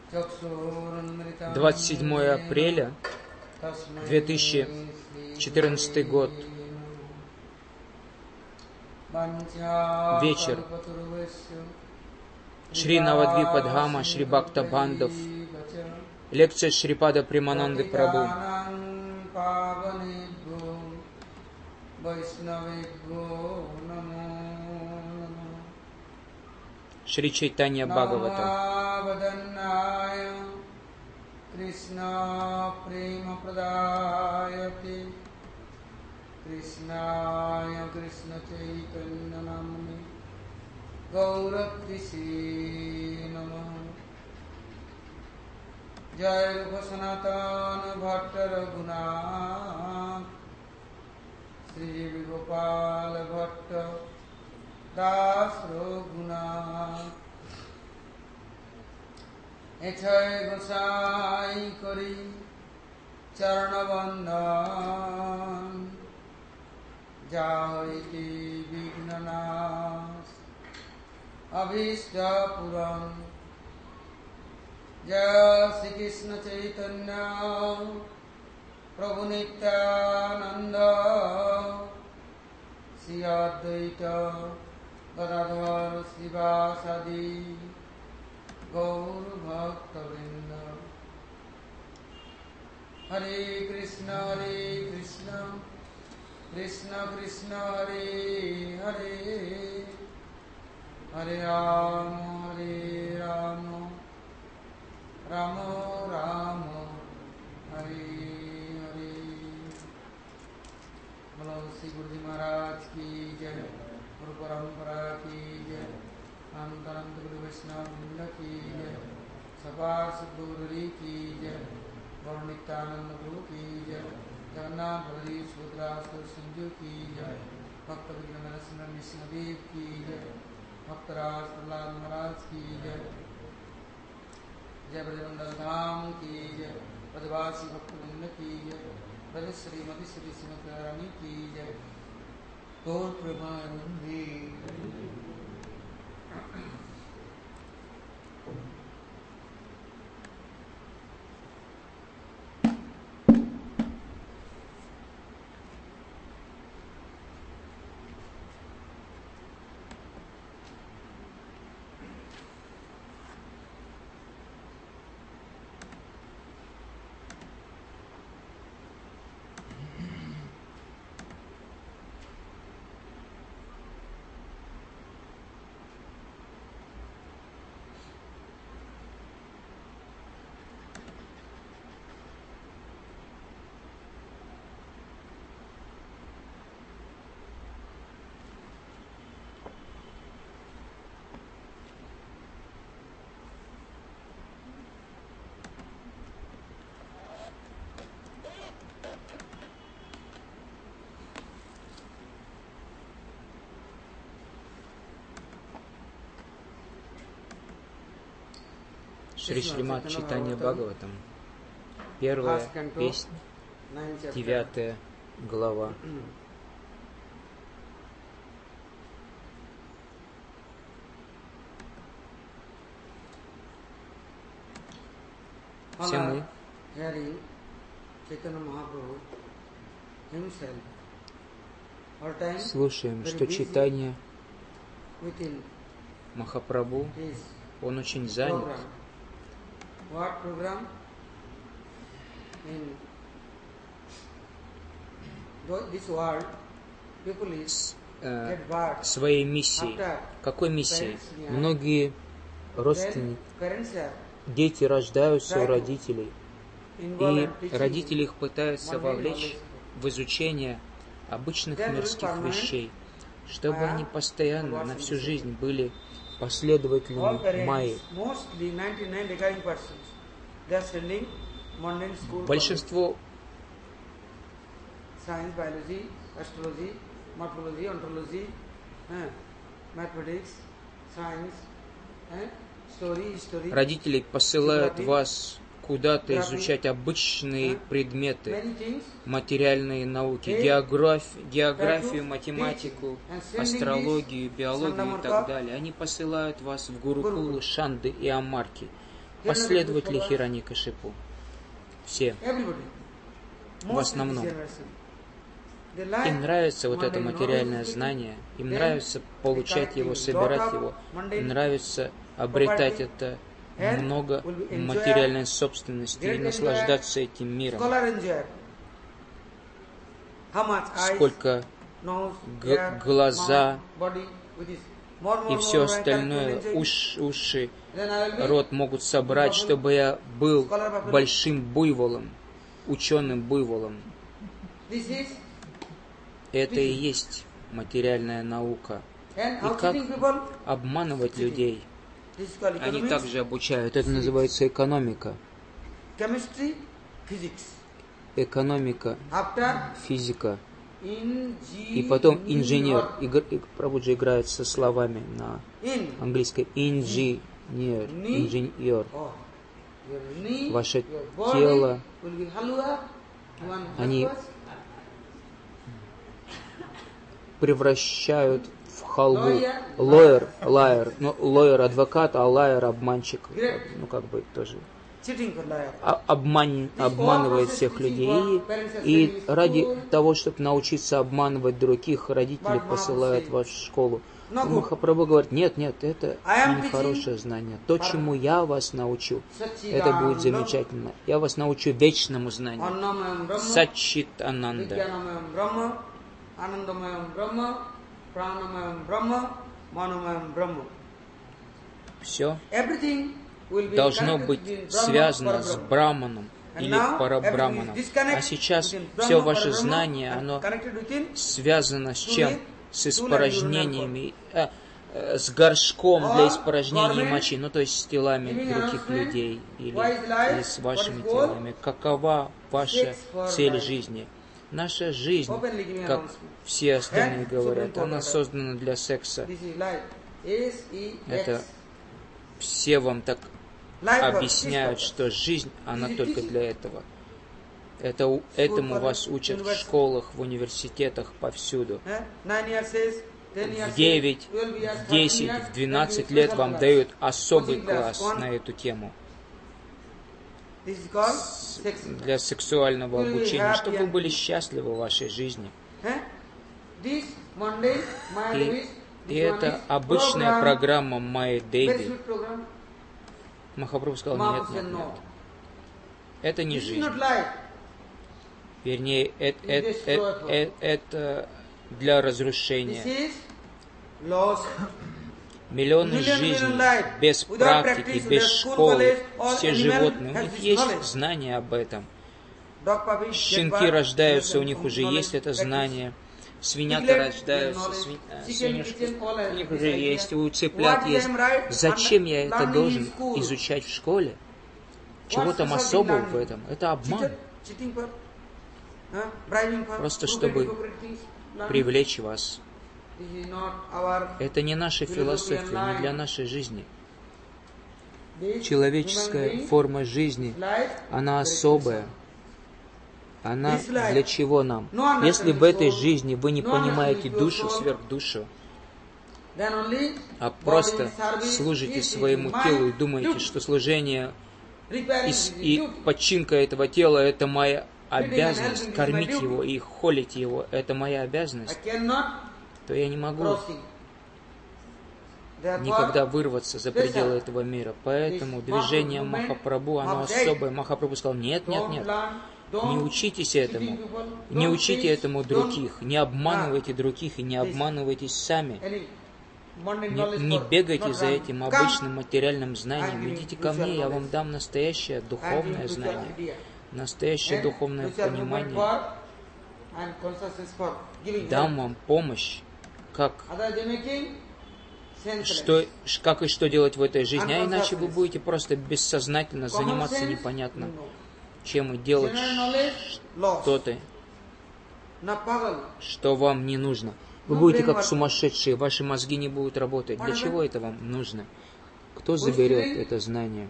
27 апреля 2014 год. Вечер. Шри Навадвипадхама, Шри Бхактабандов. Лекция Шрипада Премананды Прабhu. Шри Чайтанья Бхагавата. Кришна према прадаяти, Кришная Кришна Чайтанья Намани, Гауратриси Намah. Jai Rupa Sanatana Bhatta Raghunath, Sri Gopala Bhatta Das Raghunath. Echai Gosai Kori Charanavandan, Jaiti Vignanas Abhishta Puran. Jai Shri Krishna Chaitanya Prabhu Nityananda, Shri Advaita Gadadhar Srivasadi Gaur Bhakta Vrinda. Hare Krishna Krishna Krishna Hare Hare, Hare Rama Rama Rama Hare Hare. Bolo Shri Guruji Maharaj ki jai, Guru Parampara ki jai, Antarant Guru Vaishnava Vrinda ki jai, Sabar Sadguru ki jai, Gaur Nityananda Guru ki jai, Jagannath Baladev Subhadra Sanju ki jai, Bhakta Vignana Sundar Nishnadev ki jai, Bhakta Raj Prahlad Maharaj ki jai, Jai Brajamandal Dham ki jai, Brajvasi Bhaktivinoda ki jai, Braj Srimati Sri Srimati Radharani ki jai, Gaur Premanande. Шри Шримад Чайтанья Бхагаватам, первая песня, 9 глава. Все мы слушаем, что Чайтанья Махапрабху, он очень занят. Своей миссией. Какой миссией? Многие родственники, дети рождаются у родителей, и родители их пытаются вовлечь в изучение обычных мирских вещей, чтобы они постоянно, на всю жизнь были последователями Майи. Большинство родители посылают вас куда-то изучать обычные предметы, материальные науки, географию, математику, астрологию, биологию и так далее. Они посылают вас в Гурукулы, Шанды и Амарки. последователи Хираньякашипу. Все. В основном. Им нравится вот это материальное знание, им нравится получать его, собирать его, им нравится обретать это много материальной собственности и наслаждаться этим миром. Сколько глаза и все остальное, уши, рот могут собрать, чтобы я был большим буйволом, ученым буйволом. Это и есть материальная наука. И как обманывать людей? Они также обучают. Это называется экономика. Экономика, физика. И потом инженер. Прабхуджи играет со словами на английском. Инженер. Ваше тело. Они превращают в халву. Лайер. Ну, лойер адвокат, а лайер обманщик. Ну, как бы тоже. Обманывает всех людей. И ради того, чтобы научиться обманывать других, родители посылают вас в школу. Махапрабху говорит, нет, это не хорошее знание. То, чему я вас научу, это будет замечательно. Я вас научу вечному знанию. Саччит Ананда. Все должно быть связано с Браманом или Парабраманом. А сейчас все ваше знание, оно связано с чем? С испражнениями, с горшком для испражнения мочи, ну то есть с телами других людей или с вашими телами. Какова ваша цель жизни? Наша жизнь, как все остальные говорят, она создана для секса. Это все вам так объясняют, что жизнь, она только для этого. Этому вас учат в школах, в университетах, повсюду. В 9, в 10, в 12 лет вам дают особый класс на эту тему. Для сексуального обучения, чтобы вы были счастливы в вашей жизни. И это обычная программа My Baby. Махапрабху сказал, нет. Это не жизнь. Вернее, это для разрушения. Миллионы жизней без практики, без школы, все животные, у них есть знание об этом. Щенки рождаются, у них уже есть это знание. Свинята рождаются, свинюшки, у них уже есть, у цыплят есть. Зачем я это должен изучать в школе? Чего там особого в этом? Это обман. Просто чтобы привлечь вас. Это не наша философия, не для нашей жизни. Человеческая форма жизни, она особая. Она для чего нам? Если в этой жизни вы не понимаете душу, сверхдушу, а просто служите своему телу и думаете, что служение и починка этого тела — это моя обязанность, кормить его и холить его — это моя обязанность, то я не могу никогда вырваться за пределы этого мира. Поэтому движение Махапрабху, оно особое. Махапрабху сказал, нет. Не учитесь этому. Не учите этому других. Не обманывайте других и не обманывайтесь сами. Не бегайте за этим обычным материальным знанием. Идите ко мне, я вам дам настоящее духовное знание, настоящее духовное понимание. Дам вам помощь, как и что делать в этой жизни. А иначе вы будете просто бессознательно заниматься непонятно чем и делать что-то, что вам не нужно. Вы будете как сумасшедшие, ваши мозги не будут работать. Для чего это вам нужно? Кто заберет это знание?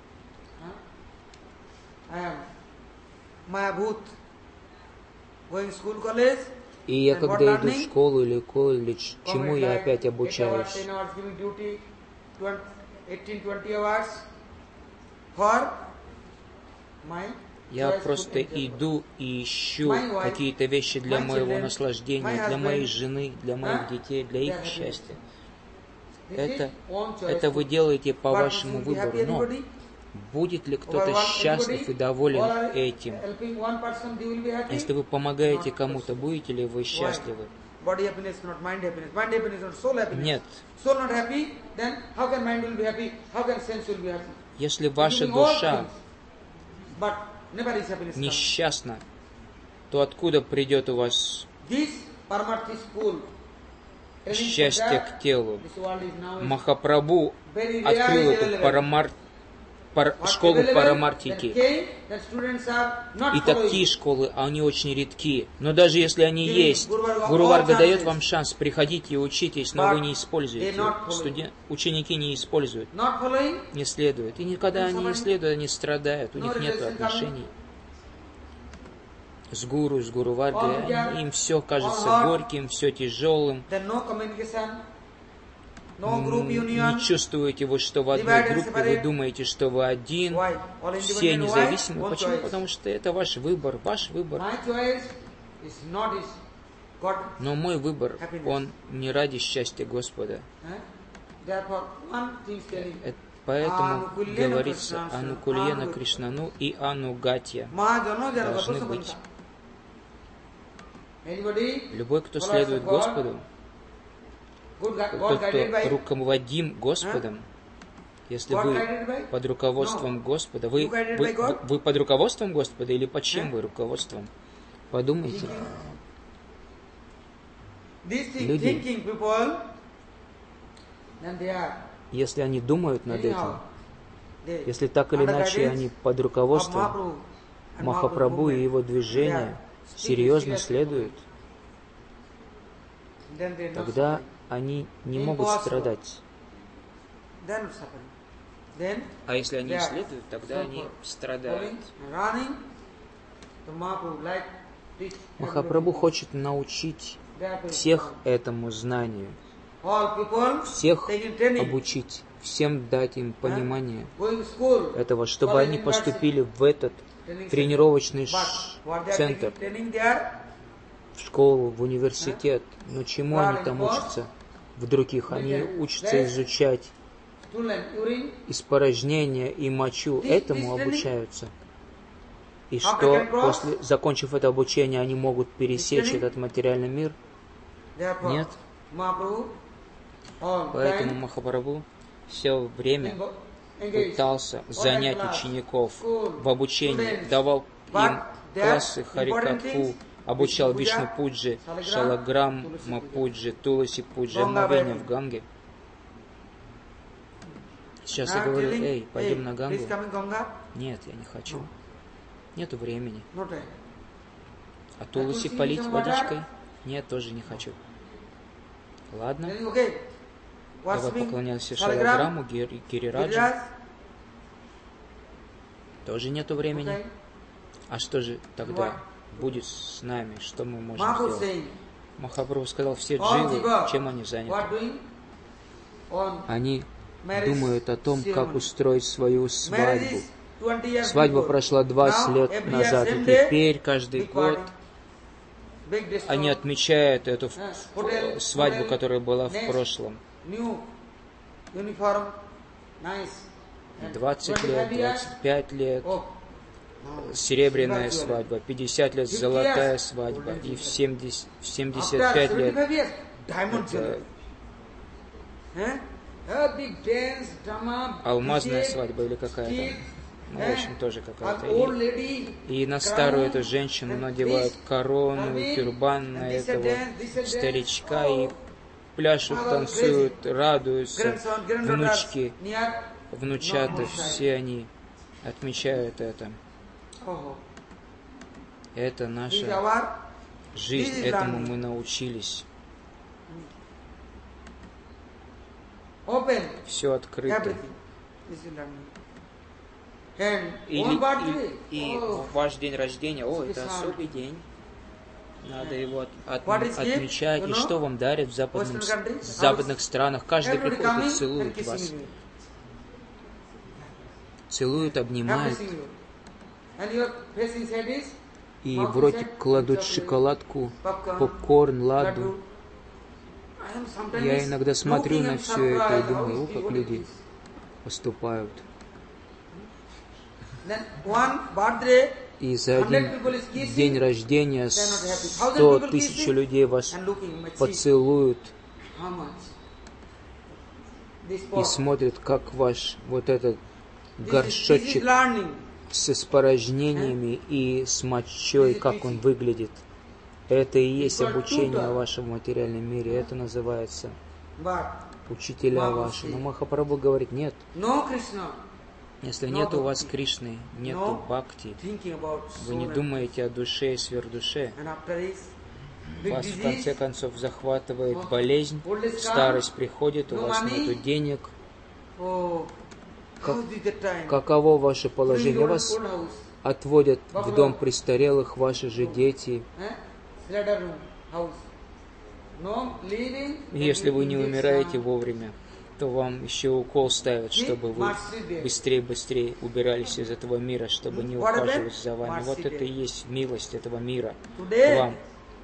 И я когда иду в школу или колледж, чему я опять обучаюсь? Я просто иду и ищу какие-то вещи для моего наслаждения, для моей жены, для моих детей, для их счастья. Это вы делаете по вашему выбору, но будет ли кто-то счастлив и доволен этим? Если вы помогаете кому-то, будете ли вы счастливы? Нет. Если ваша душа несчастна, то откуда придет у вас счастье к телу? Махапрабху открыл эту школу Парамартики. И такие школы, они очень редки. Но даже если они есть, Гуру Варга дает вам шанс, приходите и учитесь, но вы не используете. Ученики не используют, не следуют. И никогда они не следуют, они страдают, у них нет отношений с Гуру Варгой. Им все кажется горьким, все тяжелым. Не чувствуете вы, что в одной группе, вы думаете, что вы один, все независимы. Почему? Потому что это ваш выбор. Но мой выбор, он не ради счастья Господа. Поэтому говорится, Анукульена Кришнану и Анугатья должны быть. Любой, кто следует Господу, тот, кто руководим Господом, если вы под руководством Господа, вы под руководством Господа или под чьим вы руководством? Подумайте. Люди, если они думают над этим, если так или иначе они под руководством Махапрабху и его движения серьезно следуют, тогда они не могут страдать. А если они исследуют, тогда они страдают. Махапрабху хочет научить всех этому знанию, всех обучить, всем дать им понимание этого, чтобы они поступили в этот тренировочный центр, в школу, в университет. Но чему они там учатся? В других. Они учатся изучать испорожнения и мочу. Этому обучаются. И что, закончив это обучение, они могут пересечь этот материальный мир? Нет. Поэтому Махапрабху все время пытался занять учеников в обучении, давал им классы Харикатху, обучал Вишну Пуджи, Шалаграмма Пуджи, Туласи Пуджи, омовение в Ганге. Сейчас я говорю, эй, пойдем на Гангу. Нет, я не хочу. Нету времени. А Туласи полить водичкой? Нет, тоже не хочу. Ладно. Давай поклоняйся Шалаграмму, Гирираджу. Тоже нету времени. А что же тогда будет с нами? Что мы можем сделать? Махапрабху сказал, все дживы, чем они заняты? Они думают о том, как устроить свою свадьбу. Свадьба прошла 20 лет назад, и теперь каждый год они отмечают эту свадьбу, которая была в прошлом. 20 лет, 25 лет, серебряная свадьба, 50 лет золотая свадьба, и в 75 лет алмазная свадьба или какая-то. Ну, в общем, тоже какая-то. И на старую эту женщину надевают корону, тюрбан на этого старичка, и пляшут, танцуют, радуются. Внучки, внучата, все они отмечают это. Это наша жизнь, этому мы научились. Все открыто. И ваш день рождения, это особый день. Надо его отмечать. И что вам дарят в западных странах? Каждый приходит и целует вас. целуют, обнимают. embracing you. And your face inside is И в ротик кладут шоколадку, попкорн, ладу. Я иногда смотрю на все это и думаю, как люди поступают. И за один день рождения 100 тысяч людей вас поцелуют и смотрят, как ваш вот этот горшочек с испражнениями и с мочой, как он выглядит. Это и есть обучение в вашем материальном мире. Это называется учителя ваши. Но Махапрабху говорит, нет. Если нет у вас Кришны, нет бхакти, вы не думаете о душе и сверхдуше, вас в конце концов захватывает болезнь, старость приходит, у вас нет денег. Каково ваше положение? Вас отводят в дом престарелых, ваши же дети. Если вы не умираете вовремя, то вам еще укол ставят, чтобы вы быстрее убирались из этого мира, чтобы не ухаживать за вами. Вот это и есть милость этого мира к вам.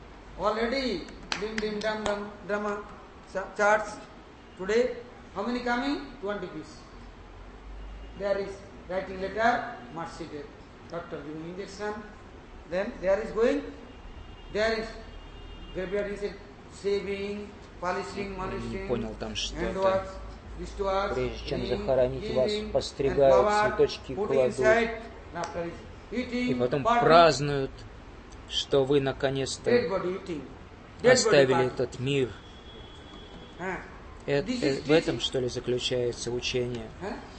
There is writing letter, mercy death. Doctor giving injection. Then there is going. There is graveyard is saving, polishing, не понял там что-то. Прежде чем захоронить вас, постригают, цветочки кладут. И потом празднуют, что вы наконец-то оставили этот мир. В этом, что ли, заключается учение?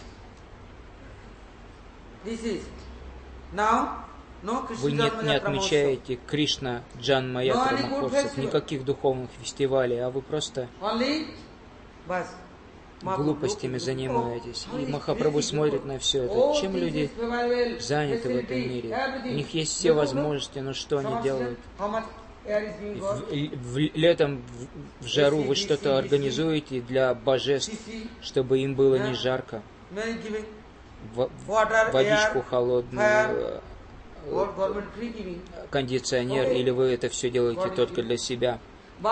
Вы не отмечаете Кришна Джанма Ятра Махотсав, никаких духовных фестивалей, а вы просто глупостями занимаетесь. И Махапрабху смотрит на все это. Чем люди заняты в этом мире? У них есть все возможности, но что они делают? Летом в жару вы что-то организуете для божеств, чтобы им было не жарко. Водичку холодную, кондиционер, или вы это все делаете только для себя?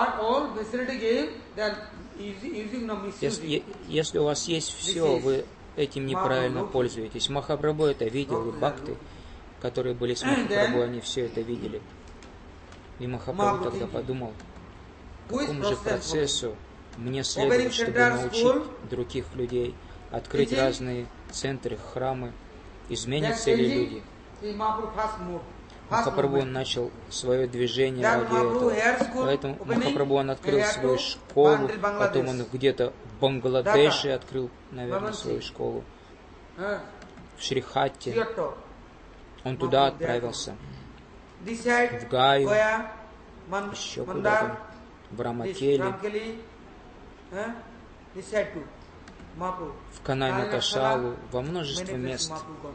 Если у вас есть все, вы этим неправильно пользуетесь. Махапрабху это видел, и бхакты, которые были с Махапрабху, они все это видели. И Махапрабху тогда подумал, какому же процессу мне следует, чтобы научить других людей, открыть разные центры, храмы, изменятся ли люди? Махапрабху начал свое движение ради этого. Поэтому Махапрабху он открыл свою школу, потом он где-то в Бангладеше открыл, наверное, свою школу. В Шрихатте. Он туда отправился. В Гаю, еще куда-то, в Рамакели, в Канай-Маташалу, во множество мест.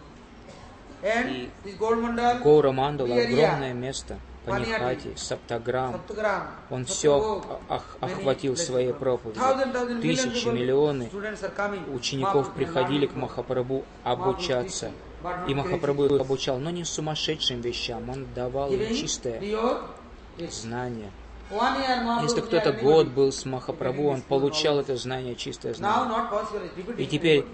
И Гаура-Мандала, огромное место, Панихати, Саптаграм, он все охватил своей проповедью. Тысячи, миллионы учеников приходили к Махапрабху обучаться. И Махапрабху их обучал, но не сумасшедшим вещам, он давал им чистое знание. Если кто-то год был с Махапрабху, он получал это знание, чистое знание. И теперь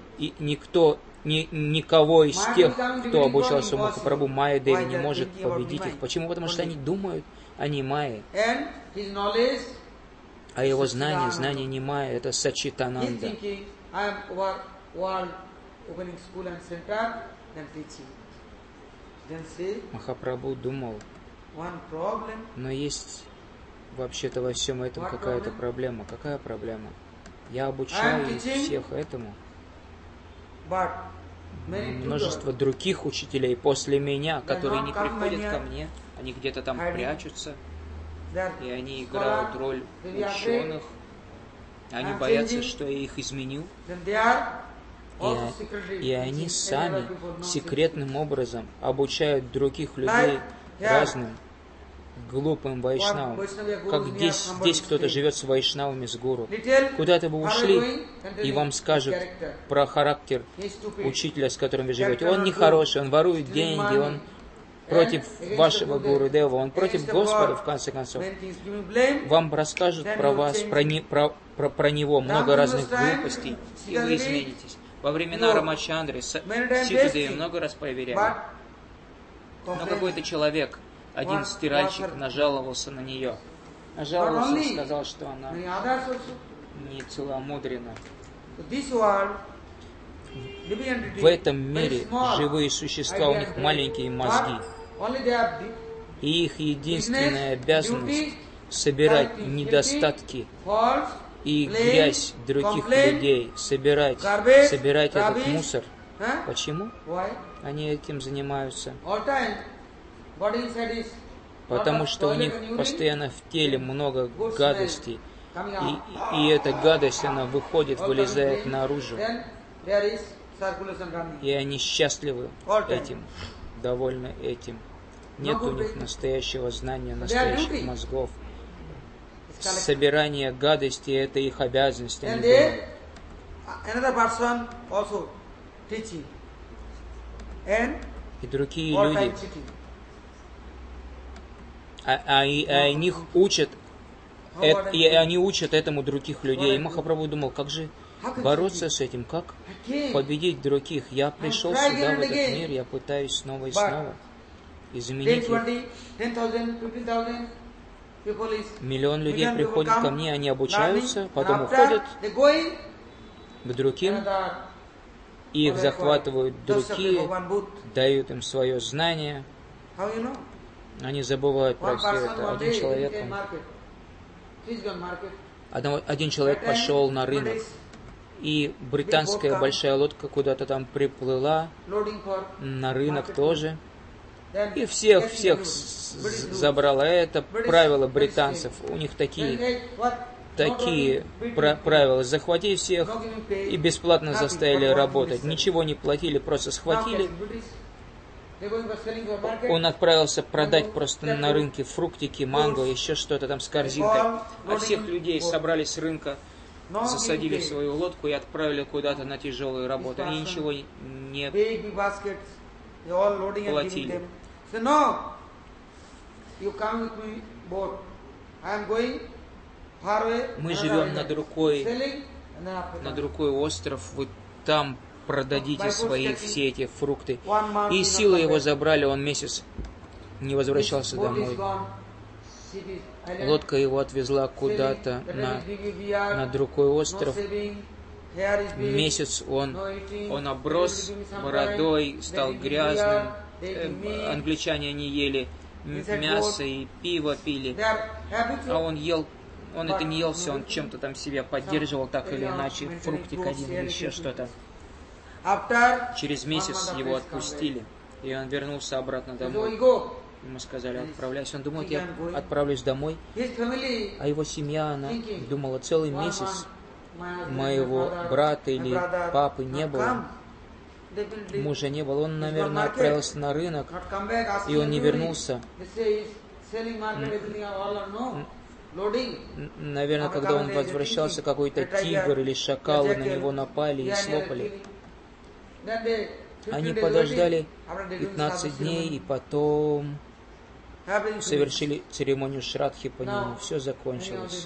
никого из тех, кто обучался у Махапрабху, Майя Деви не может победить их. Почему? Потому что они думают, они майя. А его знание не майя, это Сачитананда. Махапрабху думал, но есть вообще-то во всем этом какая-то проблема. Какая проблема? Я обучаю всех этому. Множество других учителей после меня, которые не приходят ко мне, они где-то там прячутся, и они играют роль ученых, они боятся, что я их изменю, и они сами секретным образом обучают других людей разным глупым вайшнавам. Как здесь кто-то живет с вайшнавами, с гуру. Куда-то вы ушли, и вам скажут про характер учителя, с которым вы живете. Он нехороший, он ворует деньги, он против вашего Гуру Дева, он против Господа, в конце концов. Вам расскажут про вас, про него много разных глупостей, и вы изменитесь. Во времена Рамачандры Ситадеви много раз проверяли. Но какой-то человек, один стиральщик, нажаловался на нее. Нажаловался и сказал, что она не целомудрена. В этом мире живые существа, у них маленькие мозги. И их единственная обязанность — собирать недостатки и грязь других людей, собирать этот мусор. Почему они этим занимаются? Потому что у них постоянно в теле много гадостей. И эта гадость, она выходит, вылезает наружу. И они счастливы этим, довольны этим. Нет у них настоящего знания, настоящих мозгов. Собирание гадости — это их обязанность. И другие люди, они учат этому других людей. И Махапрабху думал, как же бороться с этим, как победить других. Я пришел сюда, в этот мир, я пытаюсь снова и снова изменить их. 1 миллион людей приходят ко мне, они обучаются, потом уходят к другим, и их захватывают другие, дают им свое знание. Они забывают про все это. Один человек пошел на рынок, и британская большая лодка куда-то там приплыла, на рынок тоже, и всех забрала. Это правила британцев. У них такие правила. Захватили всех и бесплатно заставили работать. Ничего не платили, просто схватили. Он отправился продать просто на рынке фруктики, манго, еще что-то там с корзинкой. А всех людей собрали с рынка, засадили в свою лодку и отправили куда-то на тяжелую работу. Они ничего не платили. Мы живем над рукой остров, вы там продадите свои все эти фрукты. И силы его забрали, он месяц не возвращался домой. Лодка его отвезла куда-то на другой остров. Месяц он оброс бородой, стал грязным. Англичане не ели мясо и пиво пили. А он это не ел все, он чем-то там себя поддерживал, так или иначе, фруктик один или еще что-то. Через месяц его отпустили, и он вернулся обратно домой. Ему сказали, отправляйся. Он думает, я отправлюсь домой. А его семья, она думала, целый месяц моего брата или папы не было. Мужа не было. Он, наверное, отправился на рынок, и он не вернулся. Наверное, когда он возвращался, какой-то тигр или шакалы на него напали и слопали. Они подождали 15 дней, и потом совершили церемонию Шрадхи по нему. Все закончилось.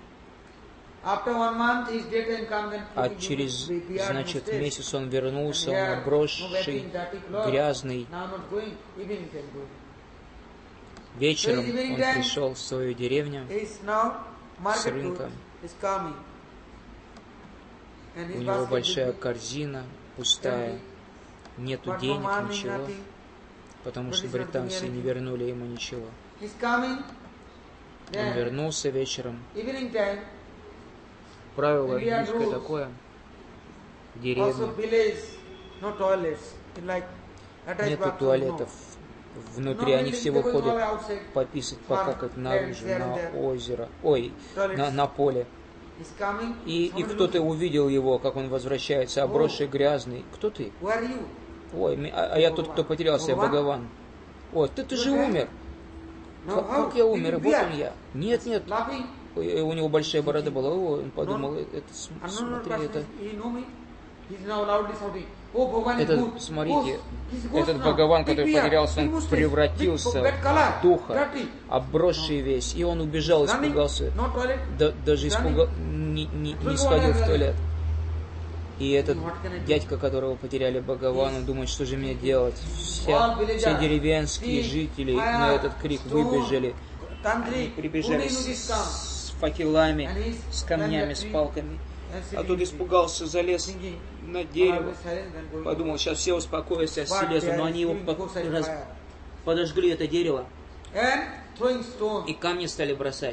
А через, месяц он вернулся, он обросший, грязный. Вечером он пришел в свою деревню с рынка. У него большая корзина, пустая, нету денег, ничего, потому что британцы не вернули ему ничего. Он вернулся вечером. Правило индийское такое, в деревне нету туалетов внутри, они все выходят пописать, покакать наружу, на озеро, на поле. И кто-то увидел его, как он возвращается, обросший, грязный. Кто ты? А я тот, кто потерялся, я Бхагаван. Ой, ты же умер. Как я умер? Вот он я. Нет, нет. У него большая борода была. Он подумал, смотри, это... Этот, смотрите, этот Бхагаван, который потерялся, он превратился в духа, обросший весь, и он убежал, испугался, даже не сходил в туалет. И этот дядька, которого потеряли Бхагавана, думает, что же мне делать. Все деревенские жители на этот крик выбежали, прибежали с факелами, с камнями, с палками. А тут испугался, залез на дерево, подумал, сейчас все успокоятся, слезу, но они его подожгли, это дерево, и камни стали бросать.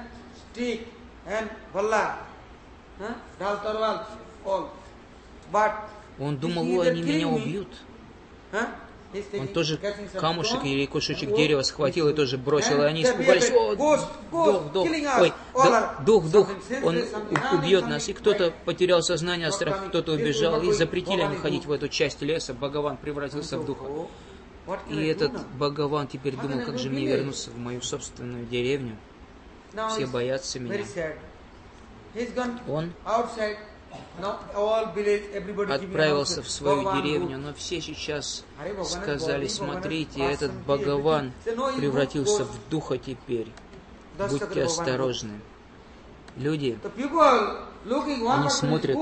Он думал, они меня убьют. Он тоже камушек или кусочек дерева схватил и тоже бросил, и они испугались. Дух, он убьет нас. И кто-то потерял сознание от страха, кто-то убежал, и запретили они ходить в эту часть леса. Бхагаван превратился в духа. И этот Бхагаван теперь думал, как же мне вернуться в мою собственную деревню. Все боятся меня. Он отправился в свою деревню, но все сейчас сказали, смотрите, этот Бхагаван превратился в духа теперь. Будьте осторожны. Люди, они смотрят,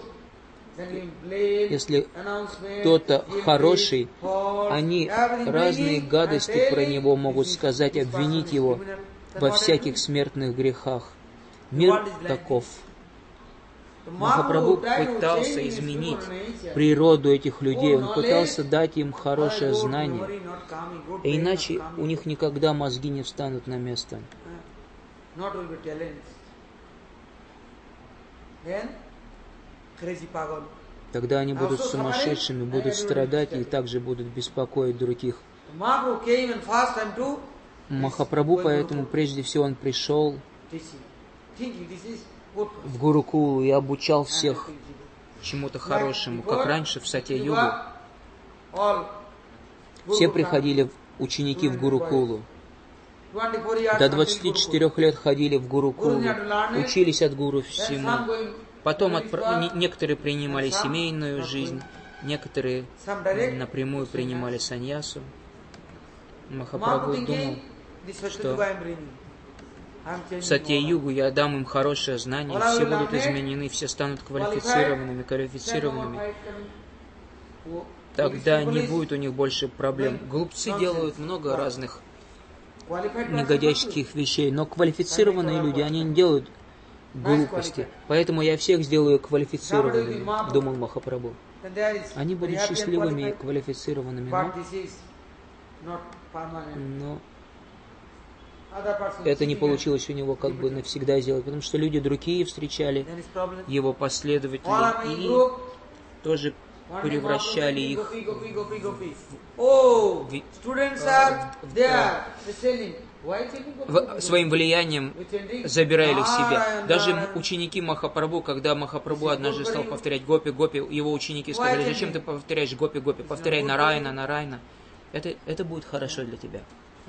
если кто-то хороший, они разные гадости про него могут сказать, обвинить его во всяких смертных грехах. Мир таков. Махапрабху пытался изменить природу этих людей, он пытался дать им хорошее знание, иначе у них никогда мозги не встанут на место. Тогда они будут сумасшедшими, будут страдать и также будут беспокоить других. Махапрабху, поэтому прежде всего он пришел в Гурукулу и обучал всех чему-то хорошему, как раньше в Сатья-югу. Все приходили ученики в Гурукулу. До 24 лет ходили в Гурукулу, учились от гуру всему. Потом некоторые принимали семейную жизнь, некоторые напрямую принимали саньясу. Махапрабху думал, что в Сатья-югу я дам им хорошее знание, все будут изменены, все станут квалифицированными. Тогда не будет у них больше проблем. Глупцы делают много разных негодяйских вещей, но квалифицированные люди, они не делают глупости. Поэтому я всех сделаю квалифицированными, думал Махапрабху. Они будут счастливыми и квалифицированными, но это не получилось у него как бы навсегда сделать, потому что люди другие встречали его последователи и тоже превращали их своим влиянием, забирали их себе. Даже ученики Махапрабху, когда Махапрабху однажды стал повторять гопи, его ученики сказали, зачем ты повторяешь гопи, повторяй Нарайна. Это будет хорошо для тебя.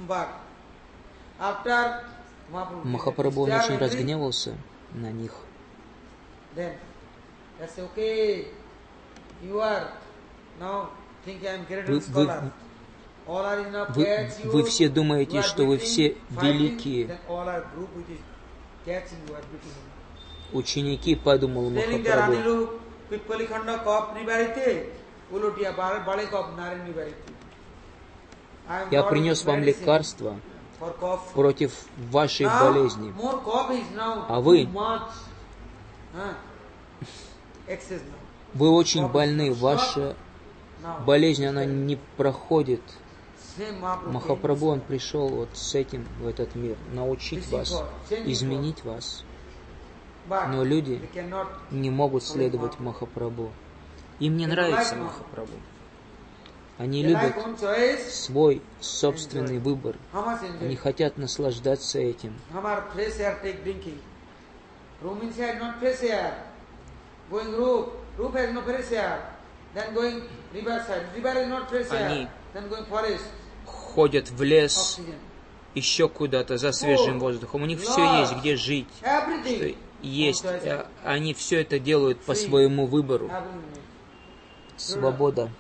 Махапрабху очень разгневался на них. Вы все думаете, что вы все великие. Ученики, подумал Махапрабху. Я принес вам лекарство против вашей болезни. А вы очень больны, ваша болезнь, она не проходит. Махапрабху, он пришел вот с этим в этот мир, научить вас, изменить вас. Но люди не могут следовать Махапрабху. Им не нравится Махапрабху. Они любят свой собственный выбор. Они хотят наслаждаться этим. Они ходят в лес, еще куда-то за свежим воздухом. У них все есть, где жить, что есть. Они все это делают по своему выбору. Свобода.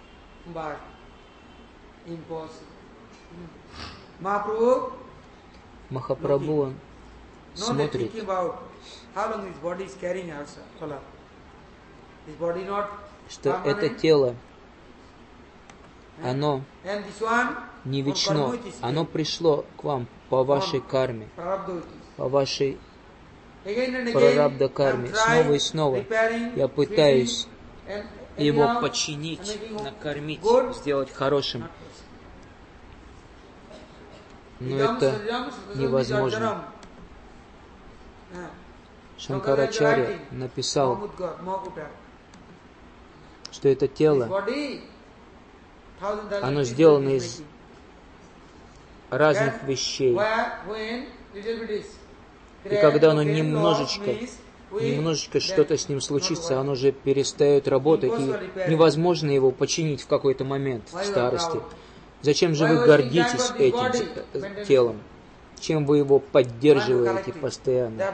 Махапрабху, он смотрит, что это тело, оно не вечно, оно пришло к вам по вашей карме, по вашей прарабдха карме. Снова и снова я пытаюсь его починить, накормить, сделать хорошим. Но это невозможно. Шанкарачарья написал, что это тело, оно сделано из разных вещей. И когда оно немножечко что-то с ним случится, оно же перестает работать, и невозможно его починить в какой-то момент, в старости. Зачем же вы гордитесь этим телом? Чем вы его поддерживаете постоянно?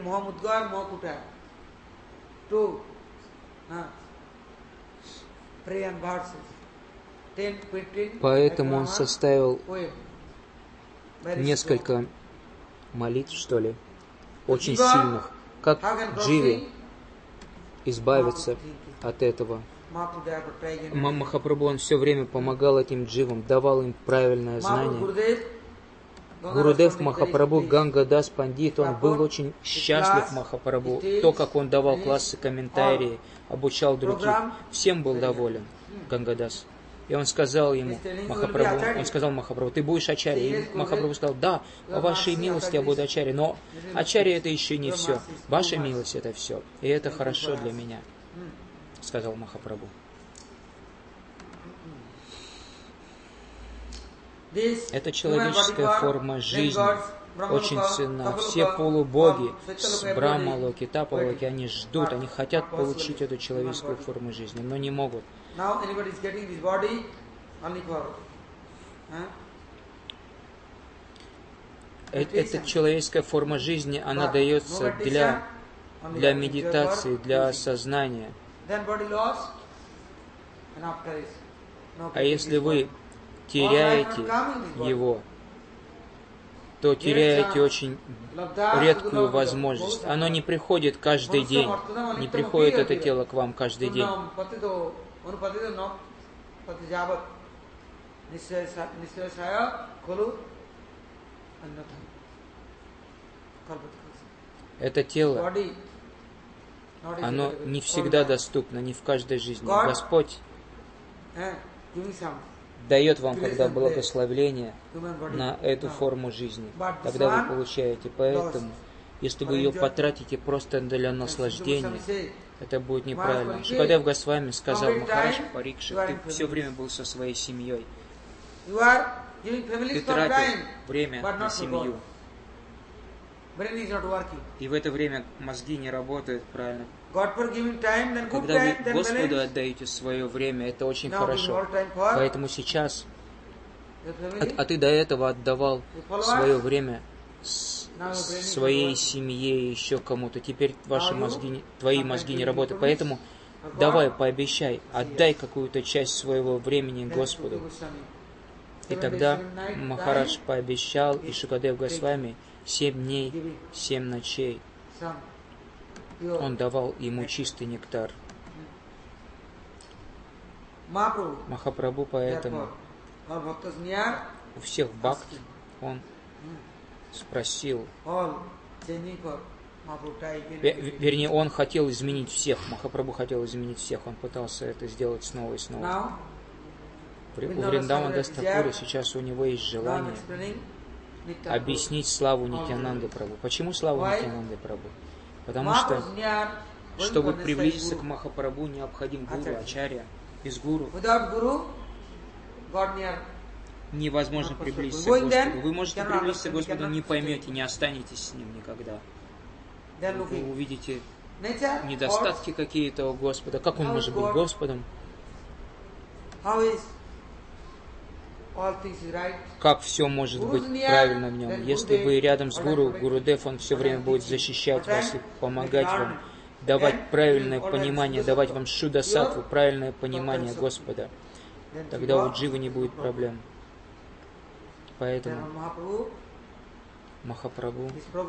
Поэтому он составил несколько молитв, что ли, очень сильных. Как дживе избавиться от этого? Махапрабху, он все время помогал этим дживам, давал им правильное знание. Гурудев Махапрабху Ганга-дас Пандит, он был очень счастлив, Махапрабху. То, как он давал классы комментарии, обучал других, всем был доволен Ганга-дас. И он сказал ему, Махапрабху, ты будешь ачарьей? И Махапрабху сказал, да, по вашей милости я буду ачарьей, но ачарья это еще не все. Ваша милость это все, и это хорошо для меня, сказал Махапрабху. Это человеческая форма жизни, очень ценна. Все полубоги с Брахма-локи, Тапа-локи, они ждут, они хотят получить эту человеческую форму жизни, но не могут. Эта человеческая форма жизни, она дается для медитации, для осознания. А если вы теряете его, то теряете очень редкую возможность. Оно не приходит каждый день. Не приходит это тело к вам каждый день. Это тело, оно не всегда доступно, не в каждой жизни. Господь дает вам, когда благословление на эту форму жизни. Тогда вы получаете. Поэтому, если вы ее потратите просто для наслаждения, это будет неправильно. Шукадев Госвами сказал Махарадж Парикшит, ты все время был со своей семьей. Ты тратил время на семью. И в это время мозги не работают правильно. Когда вы Господу отдаете свое время, это очень хорошо. Поэтому сейчас, а ты до этого отдавал свое время своей семье, еще кому-то. Теперь твои мозги не работают. Поэтому давай, пообещай, отдай какую-то часть своего времени Господу. И тогда Махарадж пообещал, и Шукадев Госвами 7 дней, 7 ночей он давал ему чистый нектар. Махапрабху поэтому у всех бхакт он спросил, вернее, он хотел изменить всех, Махапрабху хотел изменить всех, он пытался это сделать снова и снова. У Вриндавана Дас Такура сейчас у него есть желание объяснить славу Нитьянанды Прабху. Почему славу Нитьянанды Прабху? Потому что, чтобы приблизиться к Махапрабху, необходим гуру, ачарья. Без гуру невозможно приблизиться к Господу. Вы можете приблизиться к Господу, не поймете, не останетесь с Ним никогда. Вы увидите недостатки какие-то у Господа. Как Он может быть Господом? как все может быть правильно в нем. Если вы рядом с Гуру, Гурудев, он все время будет защищать вас и помогать вам, давать правильное понимание, давать вам шуда-саттву, правильное понимание Господа. Тогда у дживы не будет проблем. Поэтому Махапрабху,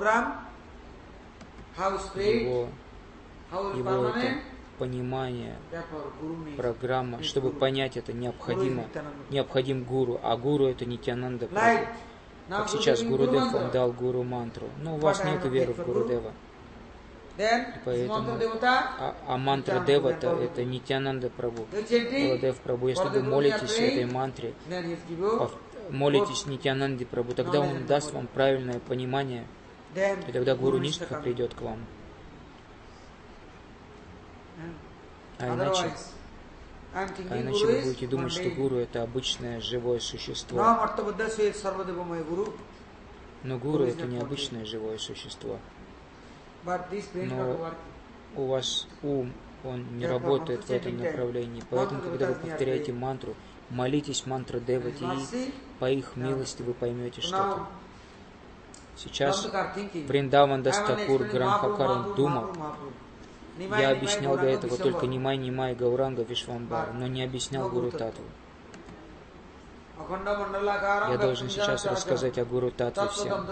его это понимание, программа, чтобы понять это, необходим гуру, а гуру это Нитьянанда Прабху. Как сейчас Гурудев вам дал гуру мантру, но у вас нет веры в Гурудева. Поэтому, а мантра Девата это Нитьянанда Прабху, Гурудев Прабху. Если вы молитесь этой мантре, молитесь Нитьянанде Прабху, тогда он даст вам правильное понимание, и тогда Гуру Ништха придет к вам. А иначе вы будете думать, что Гуру это обычное живое существо. Но Гуру это не обычное живое существо. Но у вас ум, он не работает в этом направлении. Поэтому, когда вы повторяете мантру, молитесь мантру Девати, и по их милости вы поймете что-то. Сейчас Вриндаван Дас Такур Грамхакар, он думал, я объяснял до этого только Нимай Гауранга Вишвамбара, но не объяснял Гуру Татву. Я должен сейчас рассказать о Гуру Татве всем.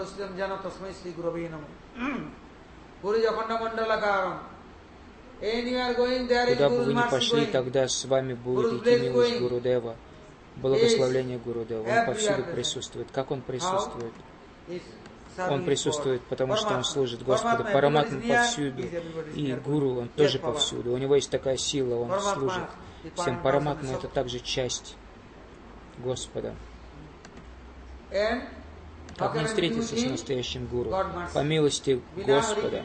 Куда бы вы ни пошли, тогда с вами будет идти милость Гурудева, благословление Гурудева. Он повсюду присутствует. Как он присутствует? Он присутствует, потому что он служит Господу. Параматма повсюду, и Гуру, он тоже повсюду. У него есть такая сила, он служит всем. Параматма это также часть Господа. Как не встретиться с настоящим Гуру? По милости Господа.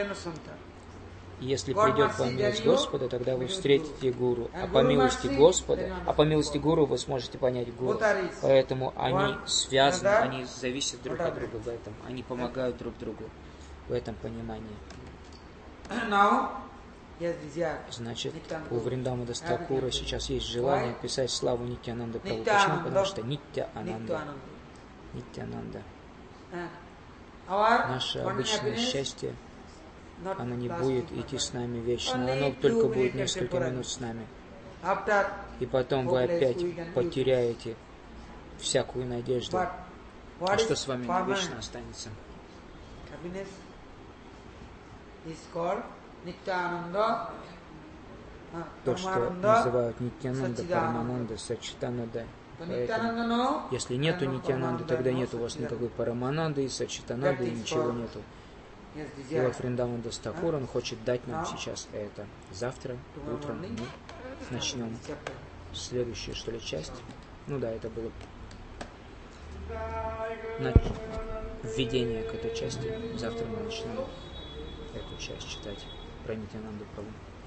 Если придет по милости Господа, тогда вы встретите Гуру. А по милости Господа, а по милости Гуру вы сможете понять Гуру. Поэтому они связаны, они зависят друг от друга в этом. Они помогают друг другу в этом понимании. Значит, у Вриндавана Дас Такура сейчас есть желание писать славу Нитьянанда Прабху. Почему? Потому что Нитьянанда. Нитьянанда. Наше обычное счастье, оно не будет идти с нами вечно, оно только будет несколько минут с нами. И потом вы опять потеряете всякую надежду. А что с вами навечно останется? То, что называют Нитьянанда, Парамананда, Сачитананда. Поэтому, если нету Нитьянанды, тогда нет у вас никакой Парамананды, и Сачитананды, и ничего нету. И вот Вриндаван Дас Такур, он хочет дать нам сейчас это. Завтра, утром мы начнем следующую, что ли, часть. Ну да, это было введение к этой части. Завтра мы начнем эту часть читать про Нитьянанду Прабху.